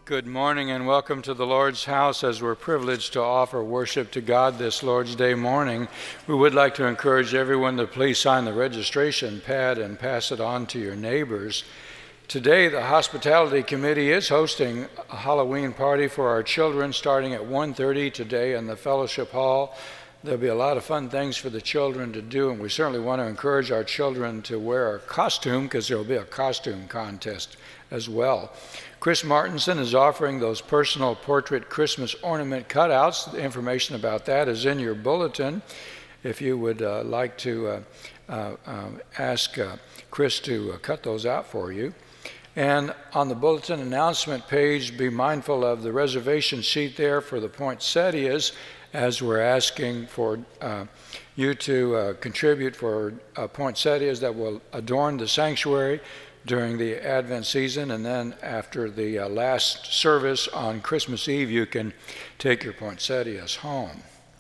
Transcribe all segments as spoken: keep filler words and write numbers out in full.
Good morning and welcome to the Lord's house. As we're privileged to offer worship to God this Lord's Day morning, we would like to encourage everyone to please sign the registration pad and pass it on to your neighbors. Today, the Hospitality Committee is hosting a Halloween party for our children starting at one thirty today in the Fellowship Hall. There'll be a lot of fun things for the children to do, and we certainly want to encourage our children to wear a costume because there will be a costume contest as well. Chris Martinson is offering those personal portrait Christmas ornament cutouts. The information about that is in your bulletin. If you would uh, like to uh, uh, um, ask uh, Chris to uh, cut those out for you. And on the bulletin announcement page, be mindful of the reservation sheet there for the poinsettias, as we're asking for uh, you to uh, contribute for uh, poinsettias that will adorn the sanctuary during the Advent season, and then after the uh, last service on Christmas Eve, you can take your poinsettias home.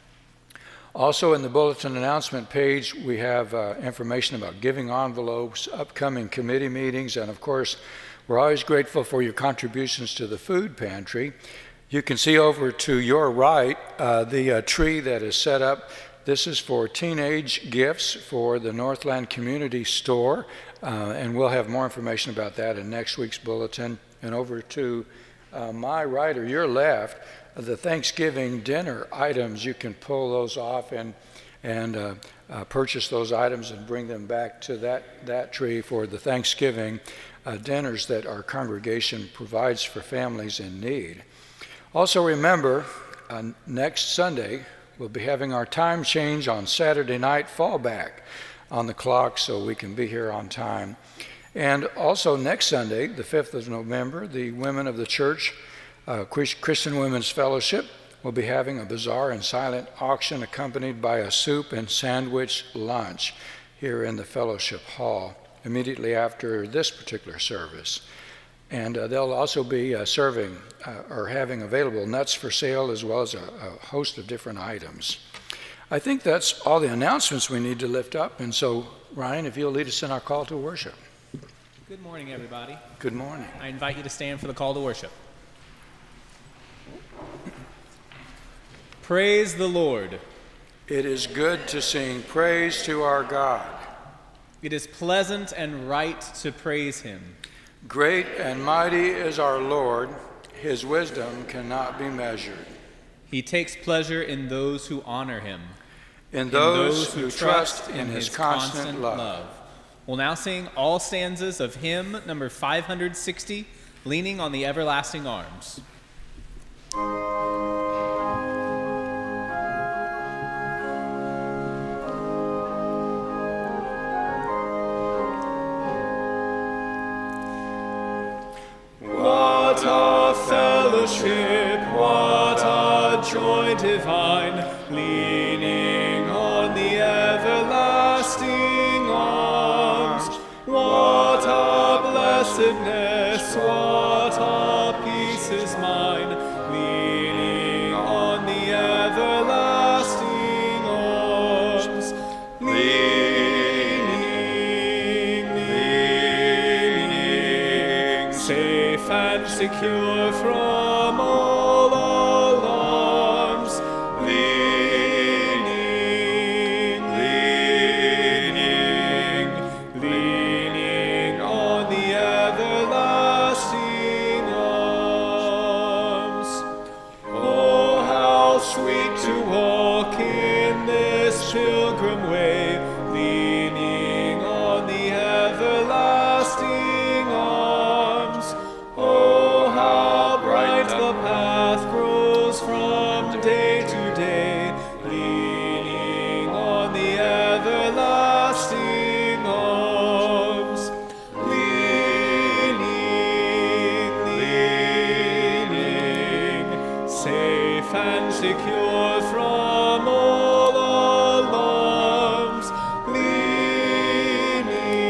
Also in the bulletin announcement page, we have uh, information about giving envelopes, upcoming committee meetings, and of course, we're always grateful for your contributions to the food pantry. You can see over to your right uh, the uh, tree that is set up. This is for teenage gifts for the Northland Community Store, uh, and we'll have more information about that in next week's bulletin. And over to uh, my right or your left, the Thanksgiving dinner items, you can pull those off and and uh, uh, purchase those items and bring them back to that, that tree for the Thanksgiving uh, dinners that our congregation provides for families in need. Also remember, uh, next Sunday, we'll be having our time change on Saturday night fallback on the clock so we can be here on time. And also next Sunday, the fifth of November, the women of the church, uh, Christian Women's Fellowship, will be having a bazaar and silent auction accompanied by a soup and sandwich lunch here in the Fellowship Hall immediately after this particular service. And uh, they'll also be uh, serving uh, or having available nuts for sale as well as a, a host of different items. I think that's all the announcements we need to lift up. And so, Ryan, if you'll lead us in our call to worship. Good morning, everybody. Good morning. I invite you to stand for the call to worship. Praise the Lord. It is good to sing praise to our God. It is pleasant and right to praise him. Great and mighty is our Lord. His wisdom cannot be measured. He takes pleasure in those who honor him. In those, in those who trust in his, his constant, constant love. love. We'll now sing all stanzas of hymn number five hundred sixty, Leaning on the Everlasting Arms. What a fellowship, what a joy divine, leaning on the everlasting arms. What a blessedness, what a peace is mine, leaning on the everlasting arms. Leaning, leaning, safe and secure from all alarms, leaning, leaning, leaning on the everlasting arms. Oh, how sweet to walk in this pilgrim way, leaning on the everlasting arms. Oh, how bright the path grows from day to day, leaning on the everlasting arms. Leaning, leaning, safe and secure from all alarms. Leaning,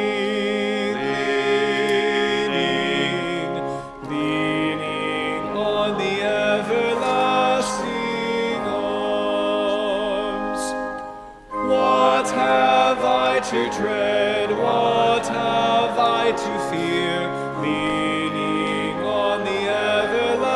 leaning, leaning on the everlasting arms. What have I to dread? What have I to fear? Leaning on the everlasting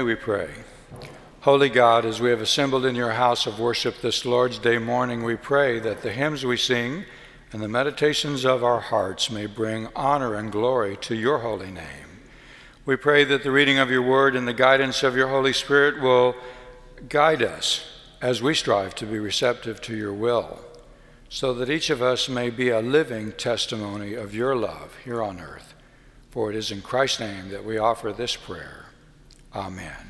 we pray. Holy God, as we have assembled in your house of worship this Lord's Day morning, we pray that the hymns we sing and the meditations of our hearts may bring honor and glory to your holy name. We pray that the reading of your word and the guidance of your Holy Spirit will guide us as we strive to be receptive to your will, so that each of us may be a living testimony of your love here on earth. For it is in Christ's name that we offer this prayer. Amen.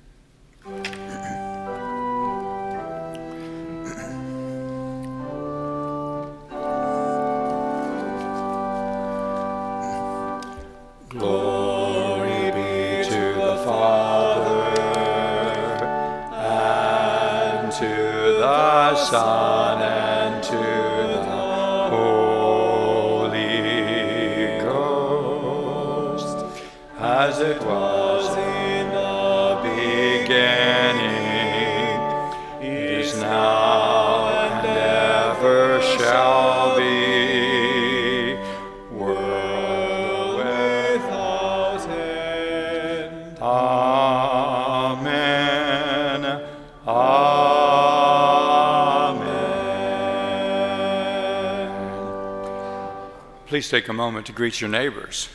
Glory be to the Father, and to the Son, and to the Holy Ghost, as it was in the beginning, is now, and ever shall be, world without end. Amen. Amen. Please take a moment to greet your neighbors.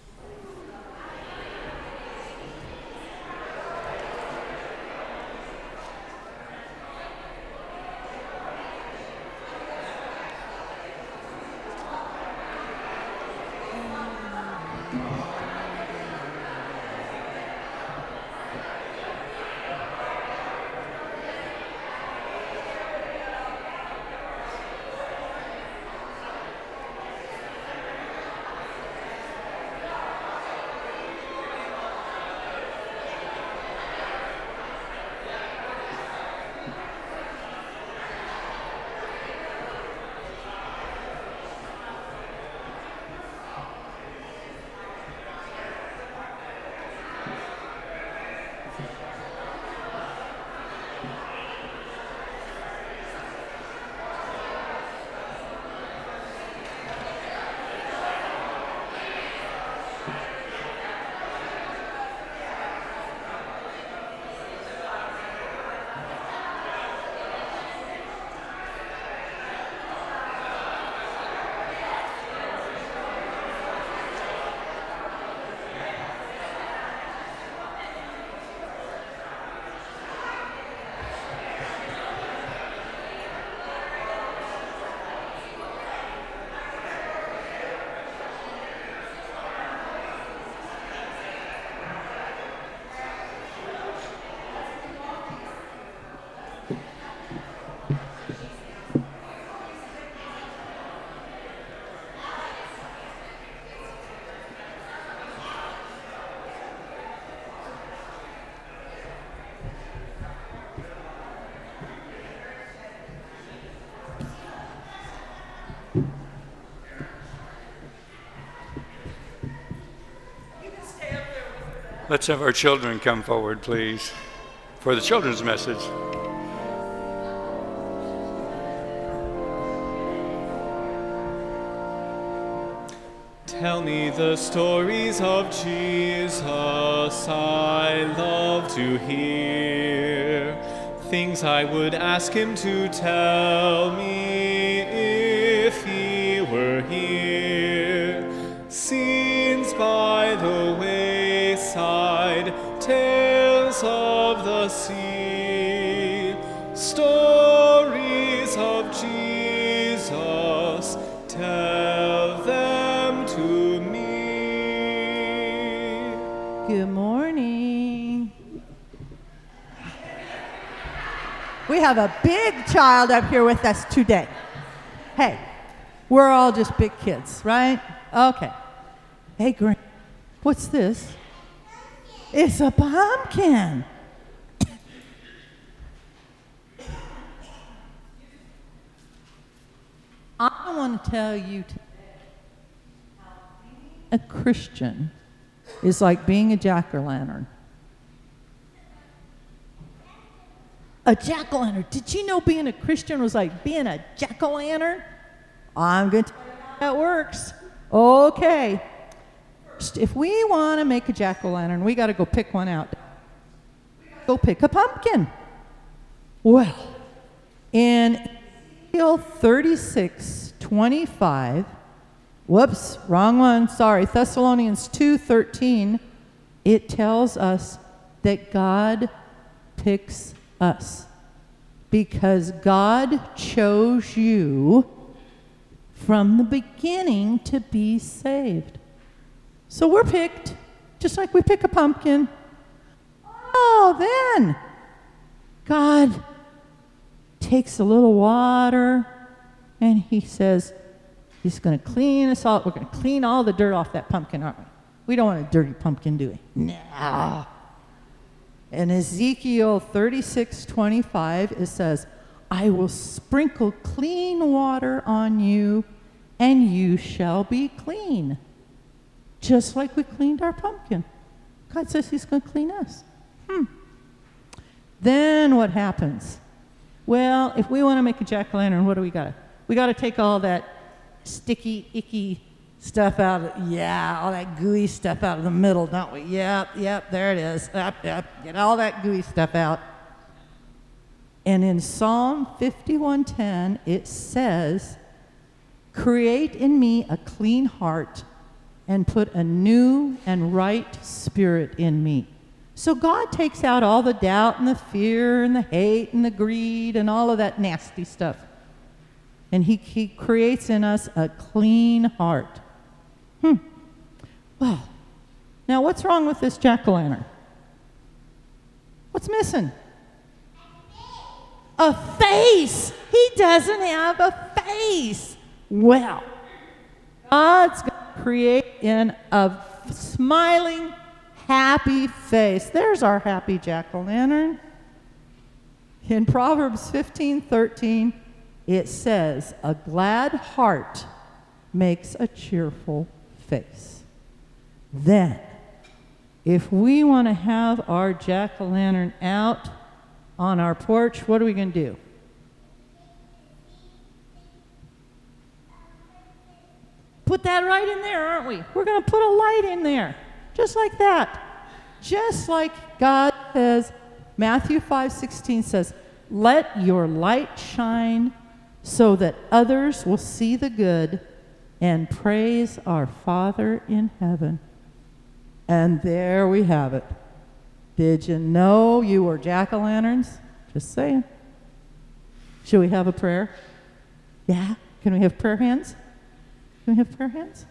Let's have our children come forward, please, for the children's message. Tell me the stories of Jesus, I love to hear. Things I would ask him to tell me if he were here. Scenes by the wayside, tales of the sea, stories of Jesus, tell them to me. Good morning. We have a big child up here with us today. Hey, we're all just big kids, right? Okay. Hey, Grant, what's this? It's a pumpkin. I want to tell you today how being a Christian is like being a jack-o'-lantern. A jack-o'-lantern. Did you know being a Christian was like being a jack-o'-lantern? I'm going to tell you how that works. Okay. If we want to make a jack-o'-lantern, we got to go pick one out. go pick a pumpkin. Well, in Ezekiel thirty-six twenty-five, whoops, wrong one, sorry, Thessalonians two thirteen, it tells us that God picks us because God chose you from the beginning to be saved. So we're picked, just like we pick a pumpkin. Oh, then God takes a little water and he says, he's going to clean us all. We're going to clean all the dirt off that pumpkin, aren't we? We don't want a dirty pumpkin, do we? No. In Ezekiel thirty-six twenty-five, it says, I will sprinkle clean water on you, and you shall be clean. Just like we cleaned our pumpkin. God says he's going to clean us. Hmm. Then what happens? Well, if we want to make a jack-o'-lantern, what do we got to? We got to take all that sticky, icky stuff out of, yeah, all that gooey stuff out of the middle, don't we? Yep, yep, there it is. Yep, yep, get all that gooey stuff out. And in Psalm fifty-one ten, it says, create in me a clean heart and put a new and right spirit in me. So God takes out all the doubt and the fear and the hate and the greed and all of that nasty stuff. And he, he creates in us a clean heart. Hmm. Well, now what's wrong with this jack-o'-lantern? What's missing? A face. He doesn't have a face. Well, God's going to create in a smiling, happy face. There's our happy jack-o'-lantern. In Proverbs fifteen thirteen, it says, a glad heart makes a cheerful face. Then, if we want to have our jack-o'-lantern out on our porch, what are we going to do? Put that right in there, aren't we? We're going to put a light in there, just like that. Just like God says, Matthew five sixteen says, let your light shine so that others will see the good and praise our Father in heaven. And there we have it. Did you know you were jack-o'-lanterns? Just saying. Should we have a prayer? Yeah? Can we have prayer hands? Can we have prayer hands?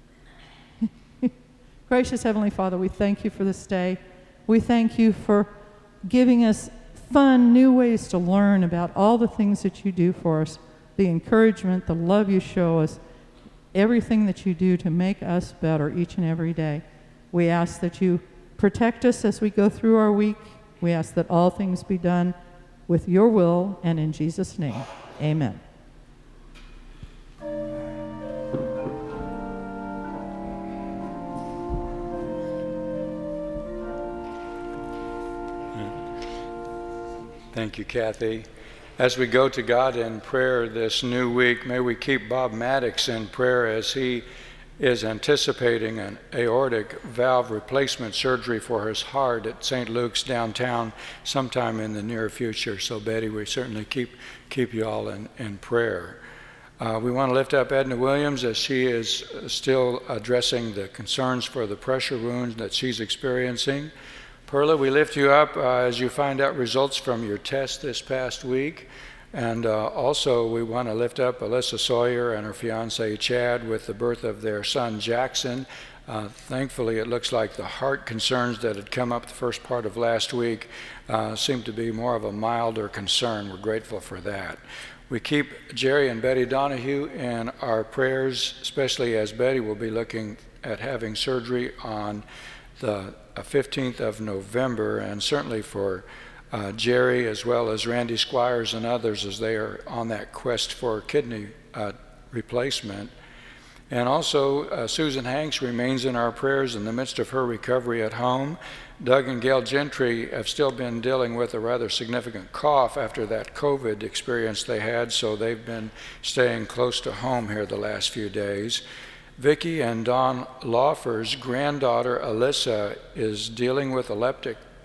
Gracious Heavenly Father, we thank you for this day. We thank you for giving us fun, new ways to learn about all the things that you do for us, the encouragement, the love you show us, everything that you do to make us better each and every day. We ask that you protect us as we go through our week. We ask that all things be done with your will and in Jesus' name. Amen. Thank you, Kathy. As we go to God in prayer this new week, may we keep Bob Maddox in prayer as he is anticipating an aortic valve replacement surgery for his heart at Saint Luke's downtown sometime in the near future. So, Betty, we certainly keep keep you all in, in prayer. Uh, we want to lift up Edna Williams as she is still addressing the concerns for the pressure wounds that she's experiencing. Perla, we lift you up uh, as you find out results from your test this past week. And uh, also we want to lift up Alyssa Sawyer and her fiancé Chad with the birth of their son Jackson. Uh, thankfully, it looks like the heart concerns that had come up the first part of last week uh, seem to be more of a milder concern. We're grateful for that. We keep Jerry and Betty Donahue in our prayers, especially as Betty will be looking at having surgery on the fifteenth of November, and certainly for uh, Jerry as well as Randy Squires and others as they are on that quest for kidney uh, replacement. And also uh, Susan Hanks remains in our prayers in the midst of her recovery at home. Doug and Gail Gentry have still been dealing with a rather significant cough after that COVID experience they had, so they've been staying close to home here the last few days. Vicki and Don Laufer's granddaughter Alyssa is dealing with epileptic,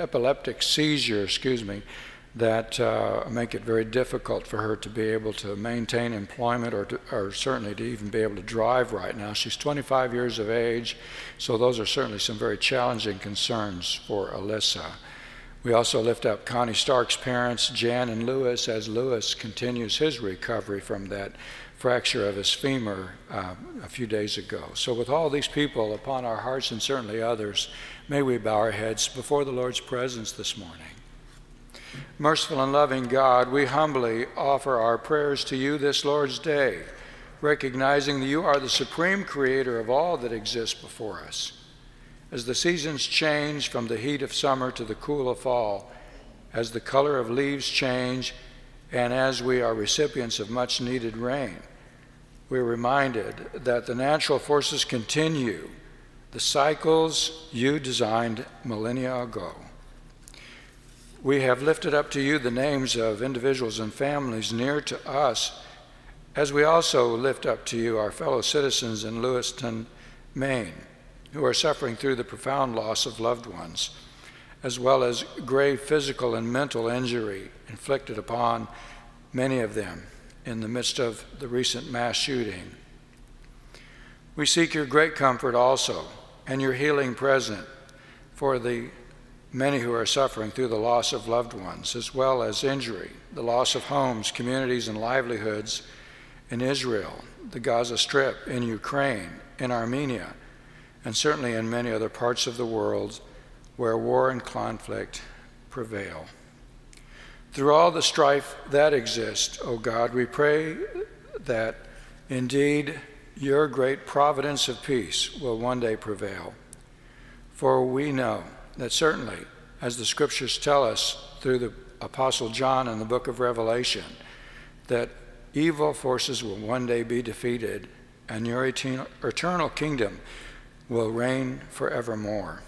epileptic seizure, excuse me, that uh, make it very difficult for her to be able to maintain employment or, to, or certainly to even be able to drive right now. She's twenty-five years of age, so those are certainly some very challenging concerns for Alyssa. We also lift up Connie Stark's parents, Jan and Lewis, as Lewis continues his recovery from that fracture of his femur uh, a few days ago. So with all these people upon our hearts and certainly others, may we bow our heads before the Lord's presence this morning. Merciful and loving God, we humbly offer our prayers to you this Lord's Day, recognizing that you are the supreme creator of all that exists before us. As the seasons change from the heat of summer to the cool of fall, as the color of leaves change, and as we are recipients of much needed rain, we are reminded that the natural forces continue, the cycles you designed millennia ago. We have lifted up to you the names of individuals and families near to us, as we also lift up to you our fellow citizens in Lewiston, Maine, who are suffering through the profound loss of loved ones, as well as grave physical and mental injury inflicted upon many of them in the midst of the recent mass shooting. We seek your great comfort also and your healing present for the many who are suffering through the loss of loved ones, as well as injury, the loss of homes, communities, and livelihoods in Israel, the Gaza Strip, in Ukraine, in Armenia, and certainly in many other parts of the world where war and conflict prevail. Through all the strife that exists, O God, we pray that indeed your great providence of peace will one day prevail. For we know that certainly, as the scriptures tell us through the Apostle John in the book of Revelation, that evil forces will one day be defeated and your eternal kingdom will reign forevermore.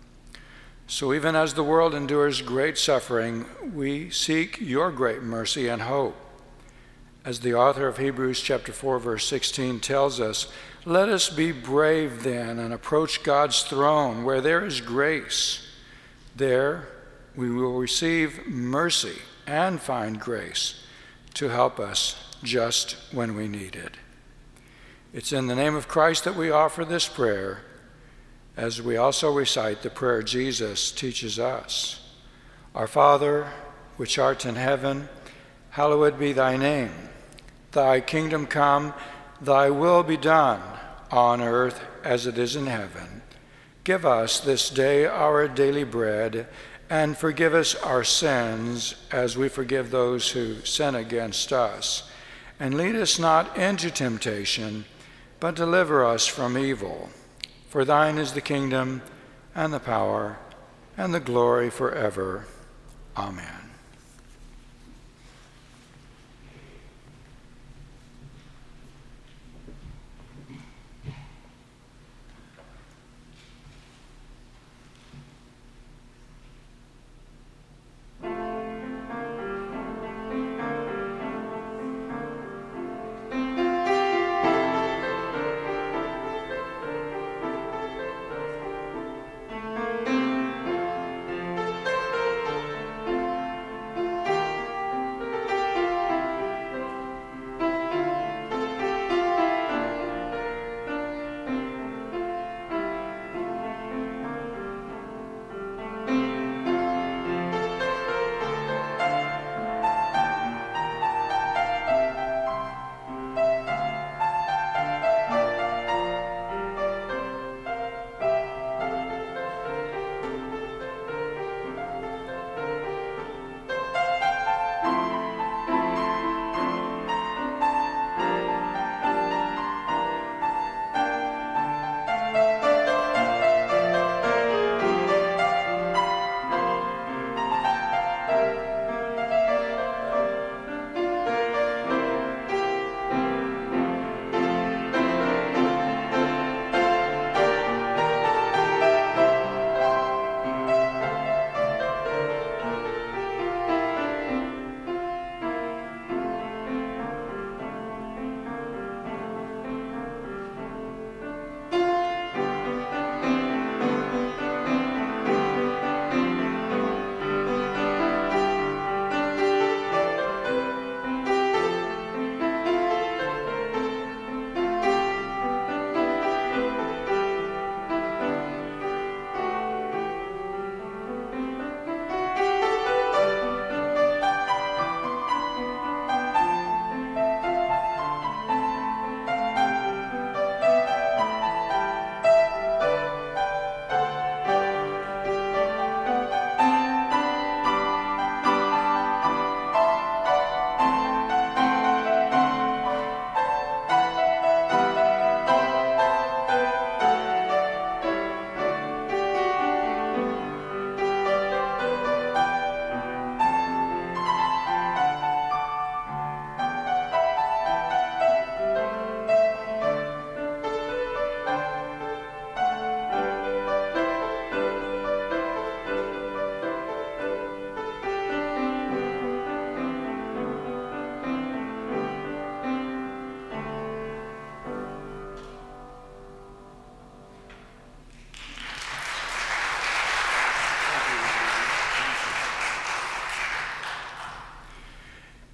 So even as the world endures great suffering, we seek your great mercy and hope. As the author of Hebrews chapter four, verse sixteen tells us, let us be brave then and approach God's throne where there is grace. There we will receive mercy and find grace to help us just when we need it. It's in the name of Christ that we offer this prayer, as we also recite the prayer Jesus teaches us. Our Father, which art in heaven, hallowed be thy name. Thy kingdom come, thy will be done, on earth as it is in heaven. Give us this day our daily bread, and forgive us our sins as we forgive those who sin against us. And lead us not into temptation, but deliver us from evil. For thine is the kingdom, and the power, and the glory forever. Amen.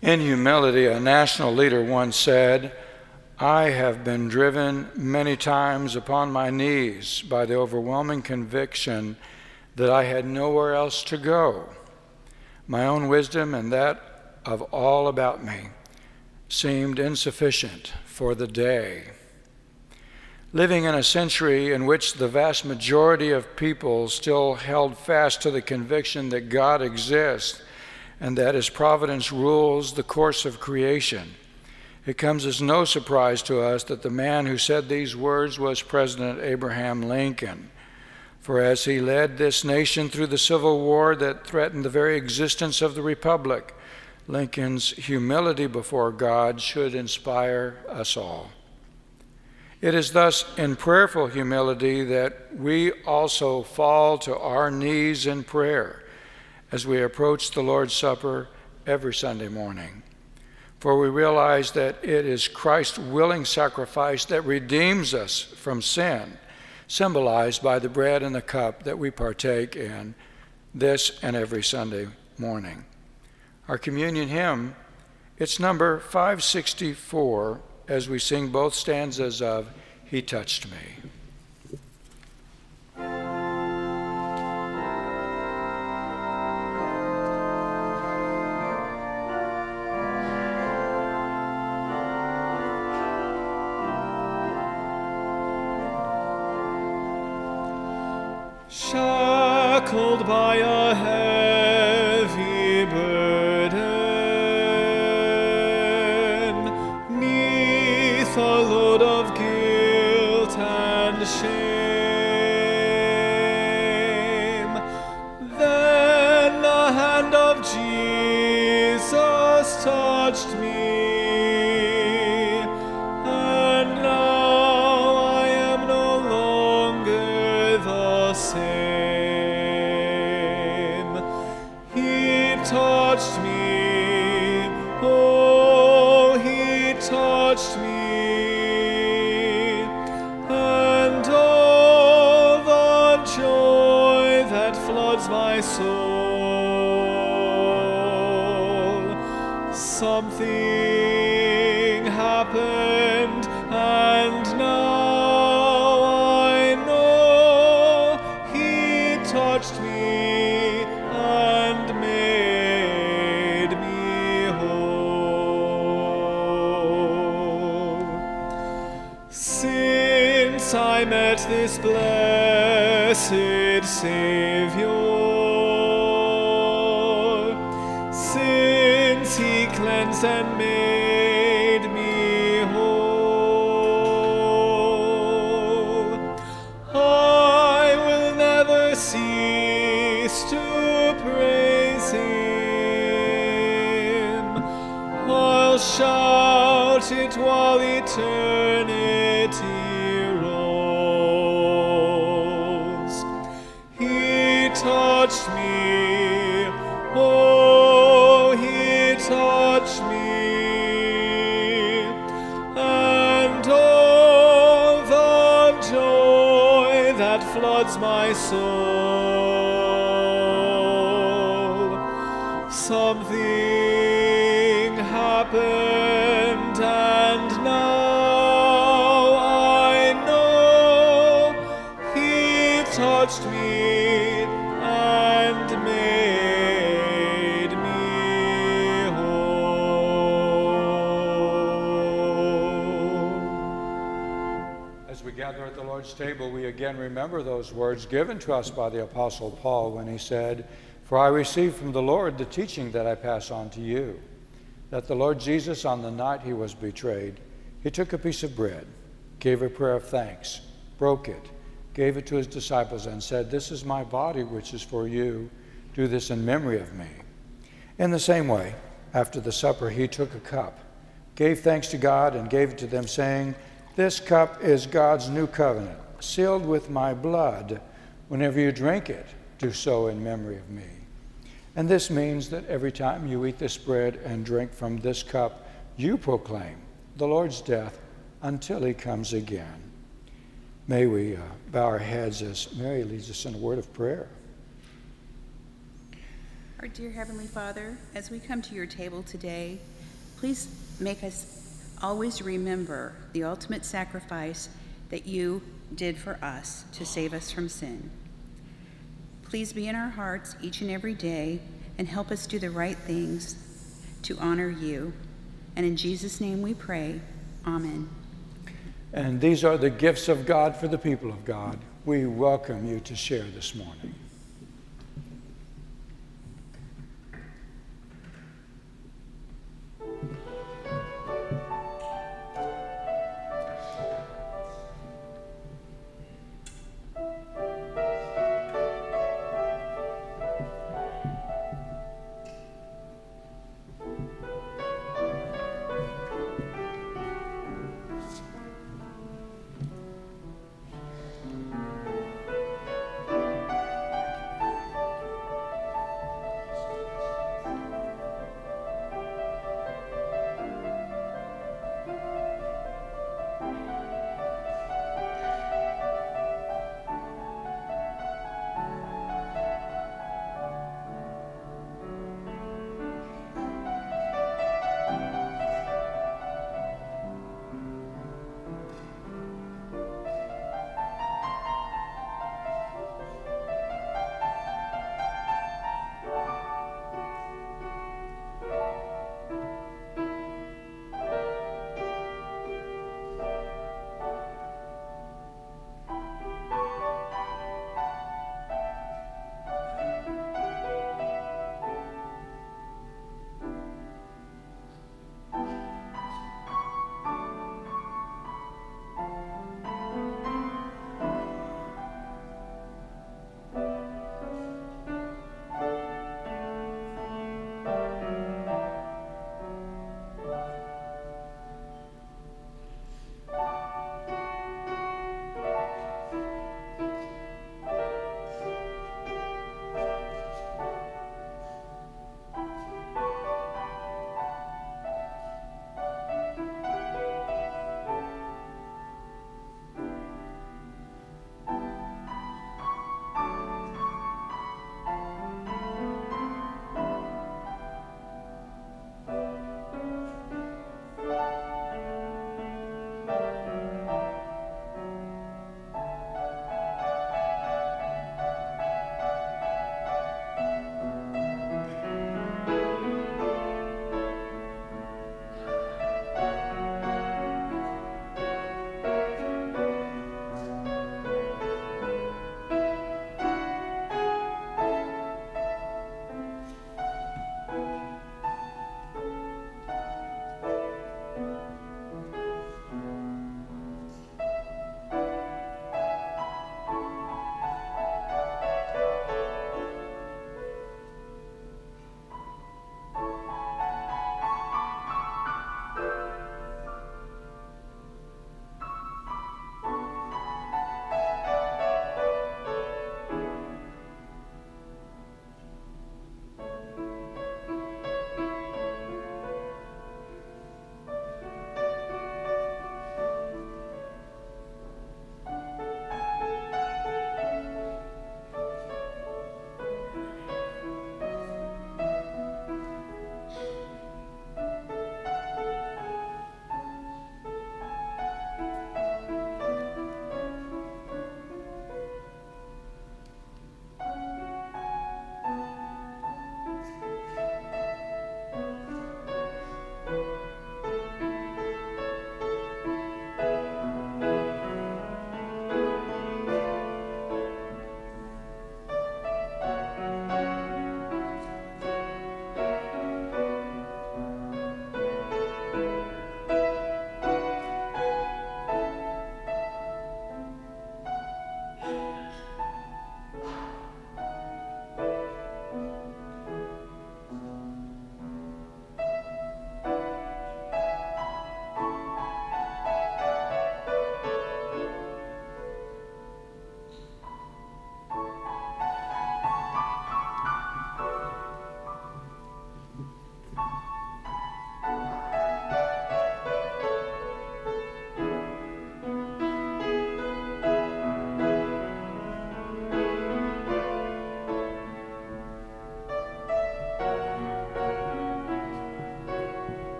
In humility, a national leader once said, "I have been driven many times upon my knees by the overwhelming conviction that I had nowhere else to go. My own wisdom and that of all about me seemed insufficient for the day." Living in a century in which the vast majority of people still held fast to the conviction that God exists and that His providence rules the course of creation, it comes as no surprise to us that the man who said these words was President Abraham Lincoln. For as he led this nation through the Civil War that threatened the very existence of the Republic, Lincoln's humility before God should inspire us all. It is thus in prayerful humility that we also fall to our knees in prayer as we approach the Lord's Supper every Sunday morning. For we realize that it is Christ's willing sacrifice that redeems us from sin, symbolized by the bread and the cup that we partake in this and every Sunday morning. Our communion hymn, it's number five sixty-four, as we sing both stanzas of "He Touched Me." Shackled by a heavy burden, 'neath a load of guilt and shame, then the hand of Jesus touched me. My soul, something happened, and now I know He touched me and made me whole. Since I met this blessed Savior, He cleansed and made me whole, I will never cease to praise Him. I'll shout it while eternity rolls. He touched me, oh, He touched me, and all the joy that floods my soul. Something happened, and now I know He touched me and made me whole. As we gather at the Lord's table, we again remember those words given to us by the Apostle Paul when he said, "For I received from the Lord the teaching that I pass on to you, that the Lord Jesus, on the night He was betrayed, He took a piece of bread, gave a prayer of thanks, broke it, gave it to His disciples, and said, 'This is my body, which is for you. Do this in memory of me.' In the same way, after the supper, He took a cup, gave thanks to God, and gave it to them, saying, 'This cup is God's new covenant, sealed with my blood. Whenever you drink it, do so in memory of me.' And this means that every time you eat this bread and drink from this cup, you proclaim the Lord's death until He comes again." May we uh, bow our heads as Mary leads us in a word of prayer. Our dear Heavenly Father, as we come to your table today, please make us always remember the ultimate sacrifice that you did for us to save us from sin. Please be in our hearts each and every day and help us do the right things to honor you. And in Jesus' name we pray, amen. And these are the gifts of God for the people of God. We welcome you to share this morning.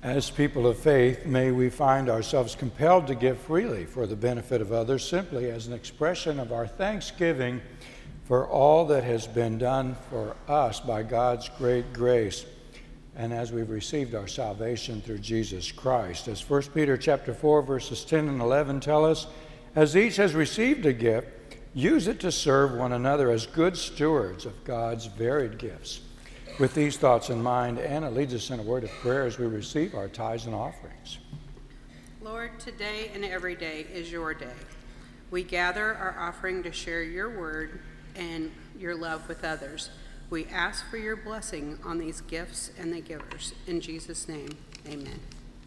As people of faith, may we find ourselves compelled to give freely for the benefit of others, simply as an expression of our thanksgiving for all that has been done for us by God's great grace, and as we've received our salvation through Jesus Christ. As First Peter chapter four, verses ten and eleven tell us, as each has received a gift, use it to serve one another as good stewards of God's varied gifts. With these thoughts in mind, Anna leads us in a word of prayer as we receive our tithes and offerings. Lord, today and every day is your day. We gather our offering to share your word and your love with others. We ask for your blessing on these gifts and the givers. In Jesus' name, amen.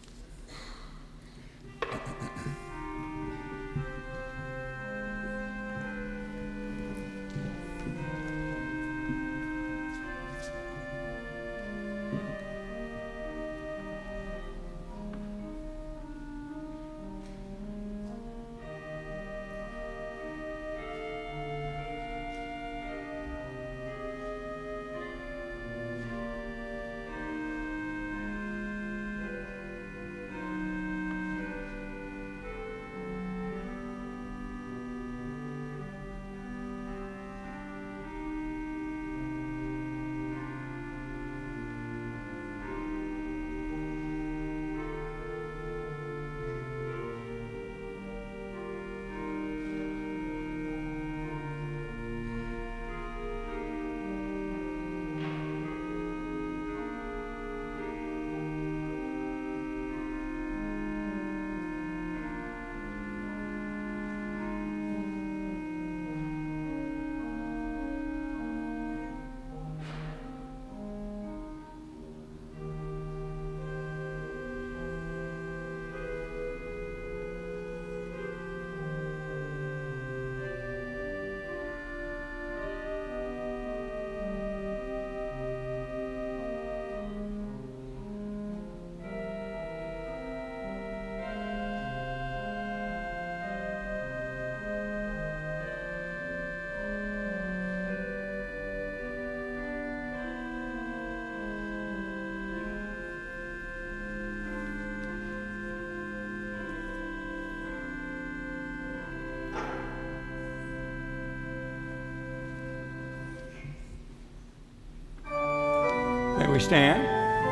May we stand?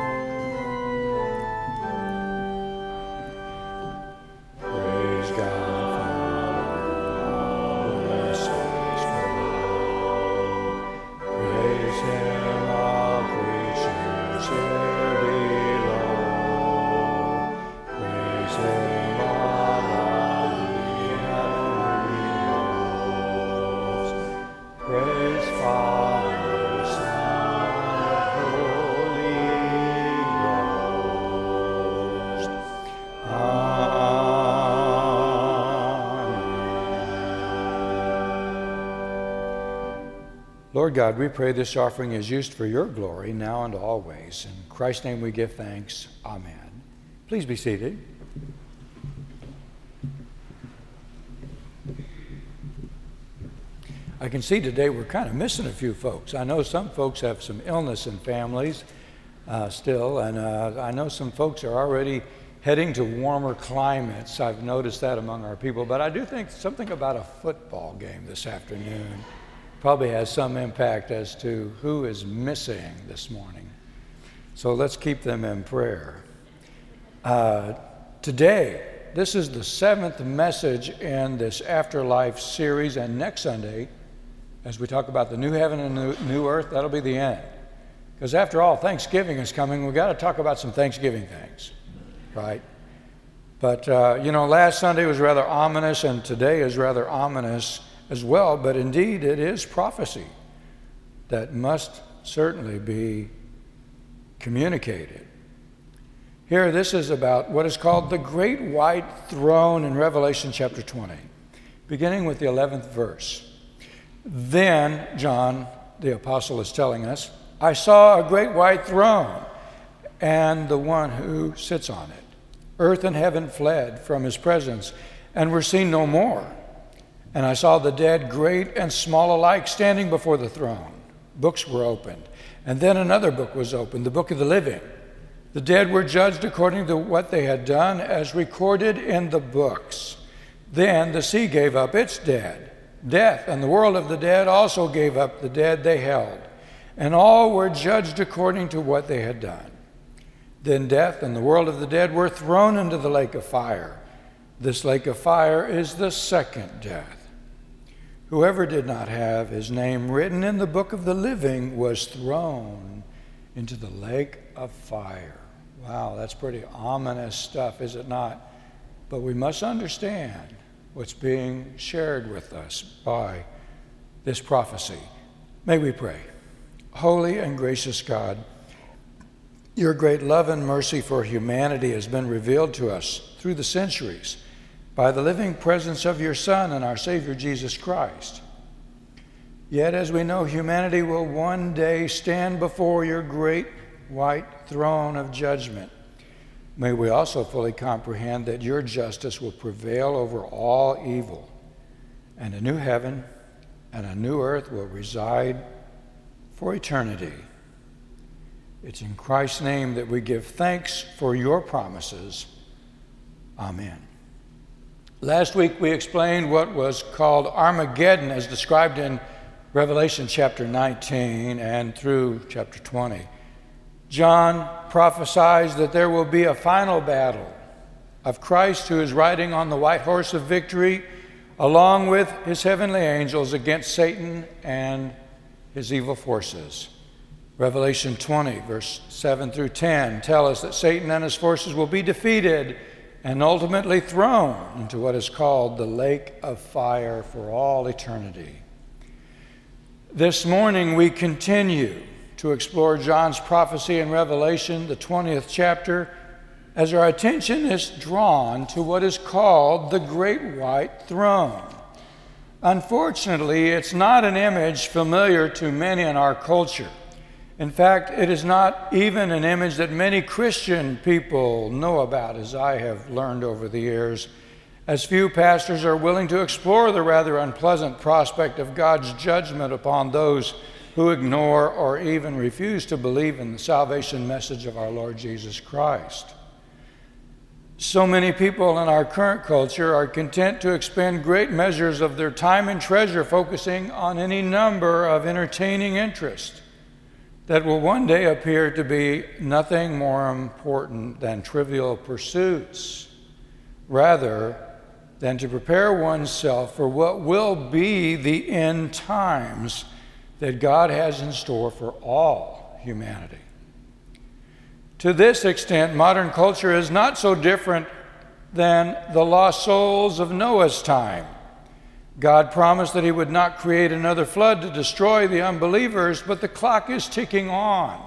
Praise God for all blessings from praise Him, all creatures here below. Praise Him, all the heavenly hosts. Praise Father, Son, Holy Ghost. Amen. Lord God, we pray this offering is used for your glory now and always. In Christ's name we give thanks. Amen. Please be seated. I can see today we're kind of missing a few folks. I know some folks have some illness in families uh, still, and uh, I know some folks are already heading to warmer climates. I've noticed that among our people, but I do think something about a football game this afternoon probably has some impact as to who is missing this morning. So let's keep them in prayer. Uh, today, this is the seventh message in this Afterlife series, and next Sunday, as we talk about the new heaven and new, new earth, that'll be the end. Because after all, Thanksgiving is coming. We've got to talk about some Thanksgiving things, right? But, uh, you know, last Sunday was rather ominous, and today is rather ominous as well. But indeed, it is prophecy that must certainly be communicated. Here, this is about what is called the Great White Throne in Revelation chapter twenty, beginning with the eleventh verse. Then, John, the apostle, is telling us, I saw a great white throne and the one who sits on it. Earth and heaven fled from his presence and were seen no more. And I saw the dead, great and small alike, standing before the throne. Books were opened. And then another book was opened, the book of the living. The dead were judged according to what they had done, as recorded in the books. Then the sea gave up its dead. Death and the world of the dead also gave up the dead they held, and all were judged according to what they had done. Then death and the world of the dead were thrown into the lake of fire. This lake of fire is the second death. Whoever did not have his name written in the book of the living was thrown into the lake of fire. Wow, that's pretty ominous stuff, is it not? But we must understand what's being shared with us by this prophecy. May we pray. Holy and gracious God, your great love and mercy for humanity has been revealed to us through the centuries by the living presence of your Son and our Savior Jesus Christ. Yet, as we know, humanity will one day stand before your great white throne of judgment. May we also fully comprehend that your justice will prevail over all evil, and a new heaven and a new earth will reside for eternity. It's in Christ's name that we give thanks for your promises. Amen. Last week we explained what was called Armageddon as described in Revelation chapter nineteen and through chapter twenty. John prophesies that there will be a final battle of Christ, who is riding on the white horse of victory along with his heavenly angels against Satan and his evil forces. Revelation twenty, verse seven through ten tell us that Satan and his forces will be defeated and ultimately thrown into what is called the lake of fire for all eternity. This morning we continue to explore John's prophecy in Revelation, the twentieth chapter, as our attention is drawn to what is called the Great White Throne. Unfortunately, it's not an image familiar to many in our culture. In fact, it is not even an image that many Christian people know about, as I have learned over the years, as few pastors are willing to explore the rather unpleasant prospect of God's judgment upon those who ignore or even refuse to believe in the salvation message of our Lord Jesus Christ. So many people in our current culture are content to expend great measures of their time and treasure focusing on any number of entertaining interests that will one day appear to be nothing more important than trivial pursuits, rather than to prepare oneself for what will be the end times that God has in store for all humanity. To this extent, modern culture is not so different than the lost souls of Noah's time. God promised that he would not create another flood to destroy the unbelievers, but the clock is ticking on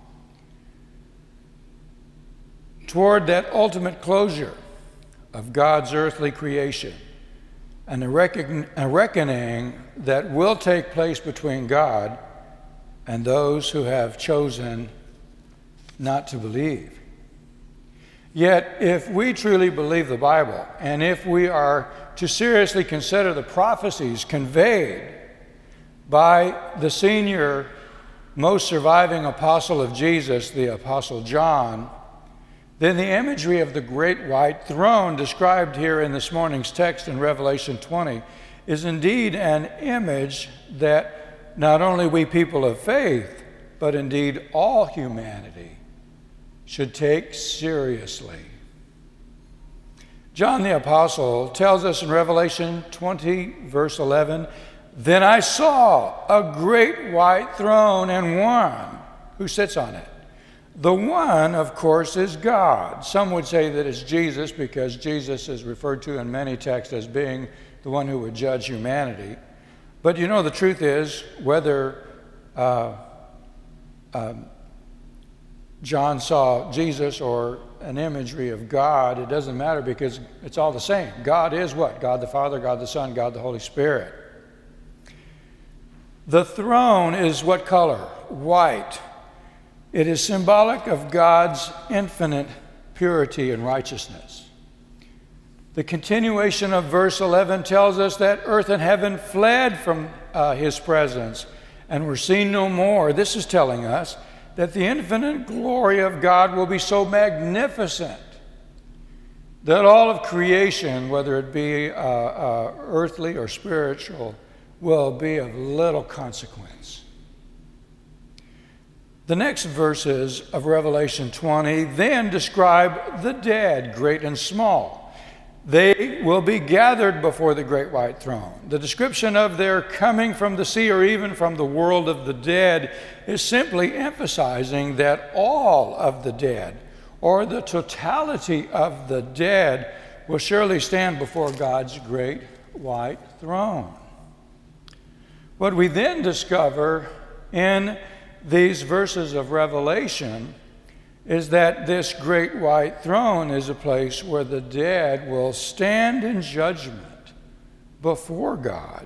toward that ultimate closure of God's earthly creation, and a, reckon- a reckoning that will take place between God and those who have chosen not to believe. Yet, if we truly believe the Bible, and if we are to seriously consider the prophecies conveyed by the senior, most surviving apostle of Jesus, the Apostle John, then the imagery of the great white throne described here in this morning's text in Revelation twenty is indeed an image that not only we people of faith, but indeed all humanity should take seriously. John the Apostle tells us in Revelation twenty, verse eleven, "Then I saw a great white throne and one who sits on it." The one, of course, is God. Some would say that it's Jesus because Jesus is referred to in many texts as being the one who would judge humanity. But you know, the truth is, whether uh, uh, John saw Jesus or an imagery of God, it doesn't matter because it's all the same. God is what? God the Father, God the Son, God the Holy Spirit. The throne is what color? White. It is symbolic of God's infinite purity and righteousness. The continuation of verse eleven tells us that earth and heaven fled from uh, his presence and were seen no more. This is telling us that the infinite glory of God will be so magnificent that all of creation, whether it be uh, uh, earthly or spiritual, will be of little consequence. The next verses of Revelation twenty then describe the dead, great and small. They will be gathered before the great white throne. The description of their coming from the sea or even from the world of the dead is simply emphasizing that all of the dead, or the totality of the dead, will surely stand before God's great white throne. What we then discover in these verses of Revelation is that this great white throne is a place where the dead will stand in judgment before God.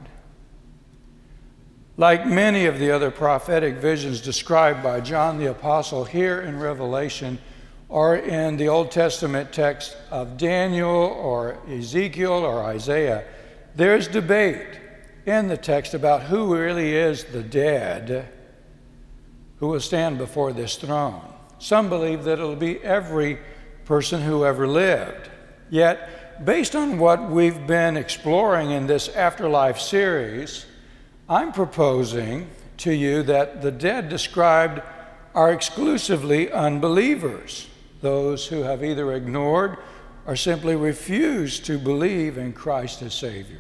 Like many of the other prophetic visions described by John the Apostle here in Revelation, or in the Old Testament text of Daniel or Ezekiel or Isaiah, there's debate in the text about who really is the dead who will stand before this throne. Some believe that it'll be every person who ever lived. Yet, based on what we've been exploring in this Afterlife series, I'm proposing to you that the dead described are exclusively unbelievers, those who have either ignored or simply refused to believe in Christ as Savior.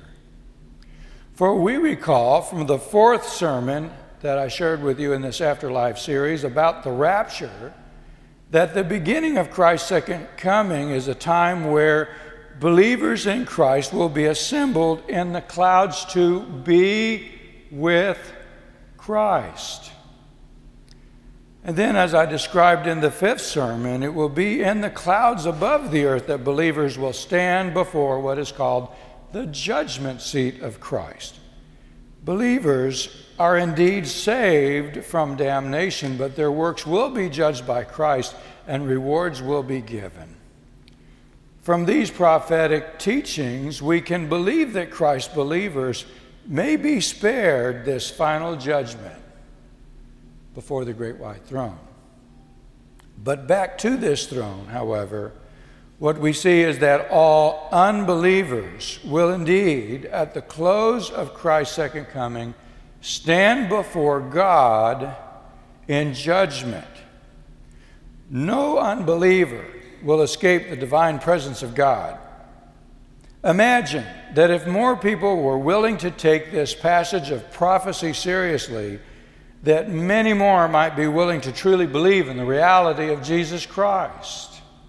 For we recall from the fourth sermon that I shared with you in this Afterlife series about the rapture, that the beginning of Christ's second coming is a time where believers in Christ will be assembled in the clouds to be with Christ. And then, as I described in the fifth sermon, it will be in the clouds above the earth that believers will stand before what is called the judgment seat of Christ. Believers are indeed saved from damnation, but their works will be judged by Christ and rewards will be given. From these prophetic teachings, we can believe that Christ's believers may be spared this final judgment before the great white throne. But back to this throne, however, what we see is that all unbelievers will indeed, at the close of Christ's second coming, stand before God in judgment. No unbeliever will escape the divine presence of God. Imagine that if more people were willing to take this passage of prophecy seriously, that many more might be willing to truly believe in the reality of Jesus Christ.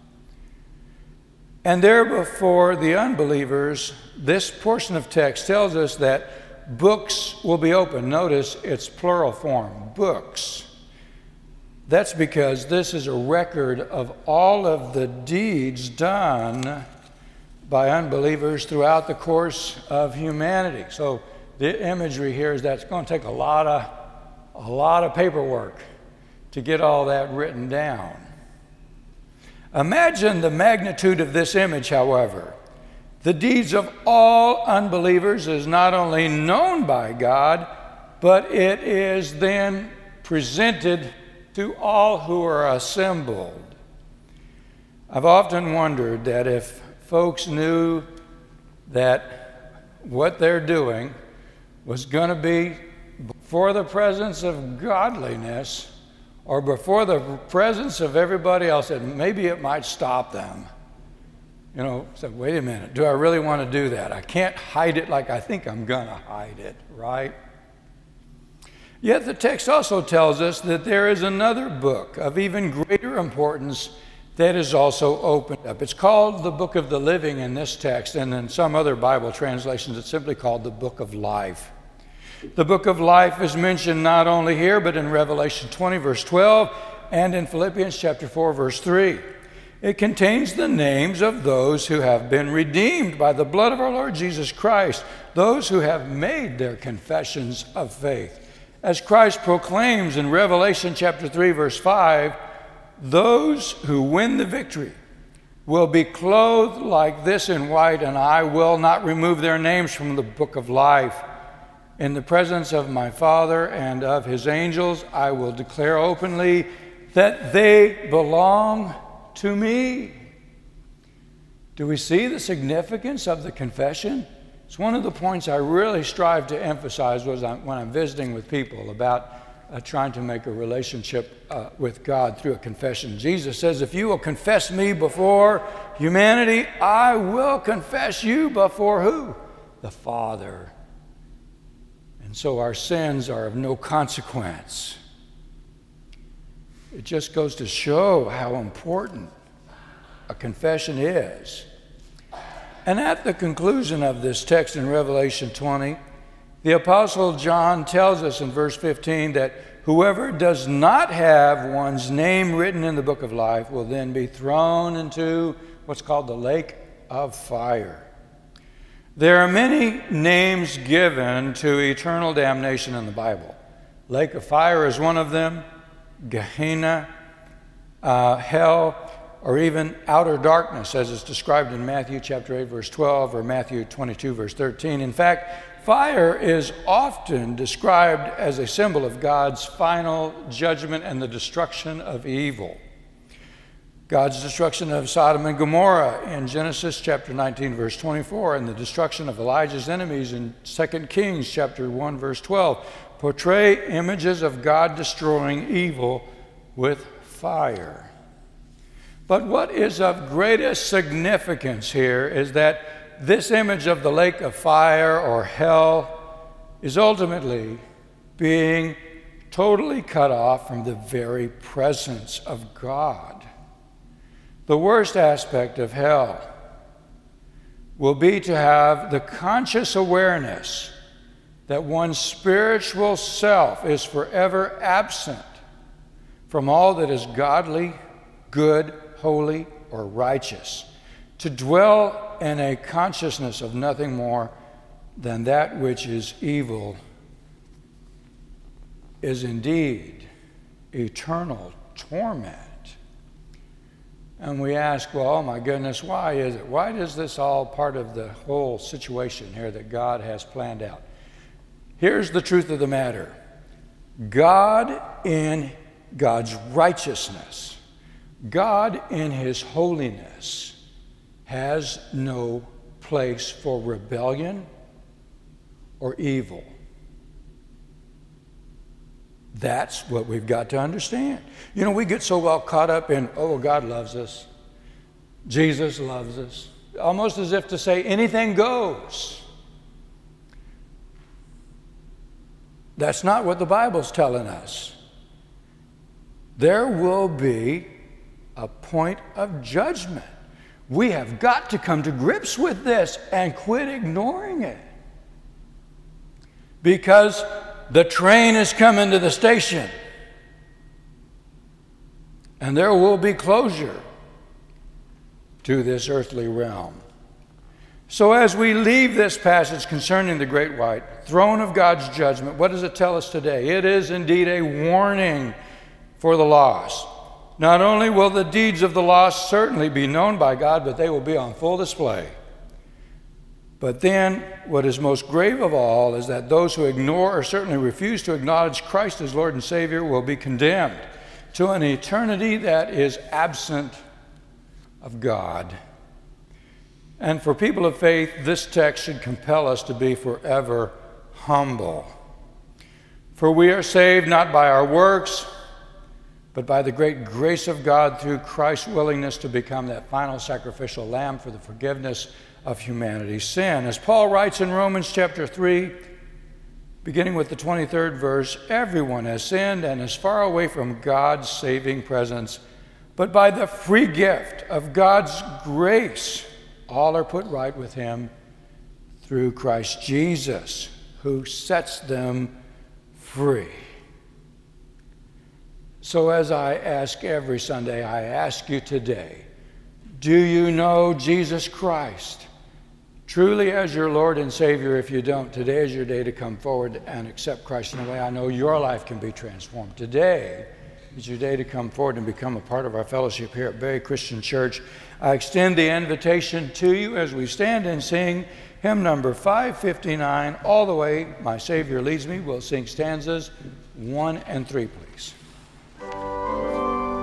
And there before the unbelievers, this portion of text tells us that books will be opened. Notice it's plural form, books. That's because this is a record of all of the deeds done by unbelievers throughout the course of humanity. So the imagery here is that it's going to take a lot of, a lot of paperwork to get all that written down. Imagine the magnitude of this image, however. The deeds of all unbelievers is not only known by God, but it is then presented to all who are assembled. I've often wondered that if folks knew that what they're doing was going to be before the presence of godliness or before the presence of everybody else, that maybe it might stop them. You know, so wait a minute, do I really want to do that? I can't hide it like I think I'm going to hide it, right? Yet the text also tells us that there is another book of even greater importance that is also opened up. It's called the Book of the Living in this text, and in some other Bible translations it's simply called the Book of Life. The Book of Life is mentioned not only here, but in Revelation twenty, verse twelve, and in Philippians chapter four, verse three. It contains the names of those who have been redeemed by the blood of our Lord Jesus Christ, those who have made their confessions of faith. As Christ proclaims in Revelation chapter three, verse five, those who win the victory will be clothed like this in white, and I will not remove their names from the book of life. In the presence of my Father and of his angels, I will declare openly that they belong to me. Do we see the significance of the confession? It's one of the points I really strive to emphasize was when I'm visiting with people about uh, trying to make a relationship uh, with God through a confession. Jesus says, if you will confess me before humanity, I will confess you before who? The Father. And so our sins are of no consequence. It just goes to show how important a confession is. And at the conclusion of this text in Revelation twenty, the Apostle John tells us in verse fifteen that whoever does not have one's name written in the book of life will then be thrown into what's called the lake of fire. There are many names given to eternal damnation in the Bible. Lake of fire is one of them, Gehenna, uh, hell, or even outer darkness, as is described in Matthew chapter eight, verse twelve, or Matthew twenty-two, verse thirteen. In fact, fire is often described as a symbol of God's final judgment and the destruction of evil. God's destruction of Sodom and Gomorrah in Genesis chapter nineteen, verse twenty-four, and the destruction of Elijah's enemies in Second Kings chapter one, verse twelve, portray images of God destroying evil with fire. But what is of greatest significance here is that this image of the lake of fire or hell is ultimately being totally cut off from the very presence of God. The worst aspect of hell will be to have the conscious awareness that one's spiritual self is forever absent from all that is godly, good, holy, or righteous, to dwell in a consciousness of nothing more than that which is evil is indeed eternal torment. And we ask, well, oh my goodness, why is it? Why is this all part of the whole situation here that God has planned out? Here's the truth of the matter. God in God's righteousness, God in his holiness has no place for rebellion or evil. That's what we've got to understand. You know, we get so well caught up in, oh, God loves us. Jesus loves us. Almost as if to say anything goes. That's not what the Bible's telling us. There will be a point of judgment. We have got to come to grips with this and quit ignoring it. Because the train is coming to the station. And there will be closure to this earthly realm. So as we leave this passage concerning the great white throne of God's judgment, what does it tell us today? It is indeed a warning for the lost. Not only will the deeds of the lost certainly be known by God, but they will be on full display. But then, what is most grave of all is that those who ignore or certainly refuse to acknowledge Christ as Lord and Savior will be condemned to an eternity that is absent of God. And for people of faith, this text should compel us to be forever humble. For we are saved not by our works, but by the great grace of God through Christ's willingness to become that final sacrificial lamb for the forgiveness of humanity's sin. As Paul writes in Romans chapter three, beginning with the twenty-third verse, everyone has sinned and is far away from God's saving presence, but by the free gift of God's grace, all are put right with him through Christ Jesus, who sets them free. So as I ask every Sunday, I ask you today, do you know Jesus Christ truly as your Lord and Savior? If you don't, today is your day to come forward and accept Christ in a way I know your life can be transformed. Today is your day to come forward and become a part of our fellowship here at Berry Christian Church. I extend the invitation to you as we stand and sing hymn number five fifty-nine, All the Way My Savior Leads Me. We'll sing stanzas one and three, please.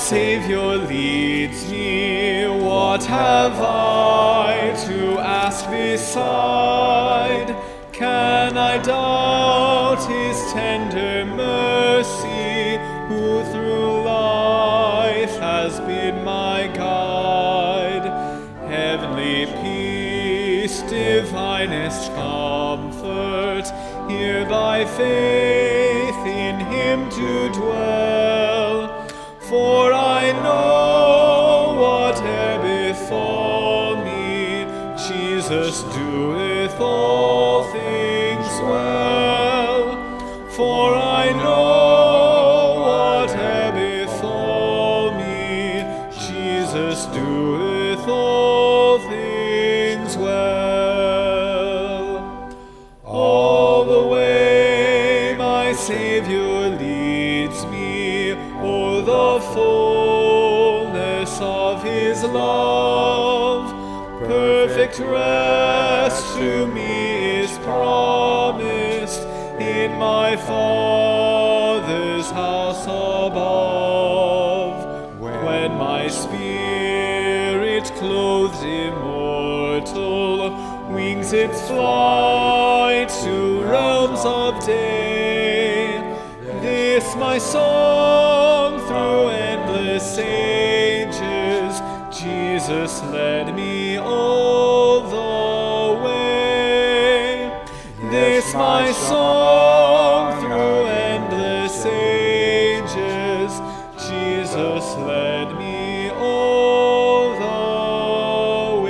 Savior leads me, what have I to ask beside? Can I doubt his tender mercy, who through life has been my guide? Heavenly peace, divinest comfort, here by faith in him to dwell. For I know whate'er befall me, Jesus doeth all things well. For I know whate'er befall me, Jesus doeth all things well. All the way my Savior leads me, o'er the fullness of his love. Perfect rest to me is promised in my Father's house above. When my spirit, clothed immortal, wings its flight to realms of day, this my song through endless ages, Jesus led me all the way. This my song through endless ages, Jesus led me all the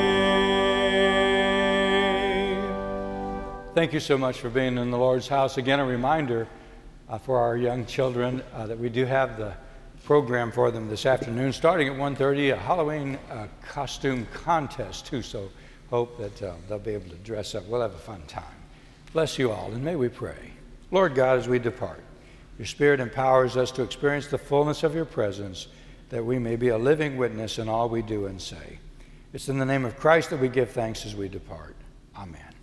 way. Thank you so much for being in the Lord's house. Again, a reminder uh, for our young children uh, that we do have the program for them this afternoon, starting at one thirty, a Halloween uh, costume contest too, so hope that uh, they'll be able to dress up. We'll have a fun time. Bless you all, and may we pray. Lord God, as we depart, your Spirit empowers us to experience the fullness of your presence, that we may be a living witness in all we do and say. It's in the name of Christ that we give thanks as we depart. Amen.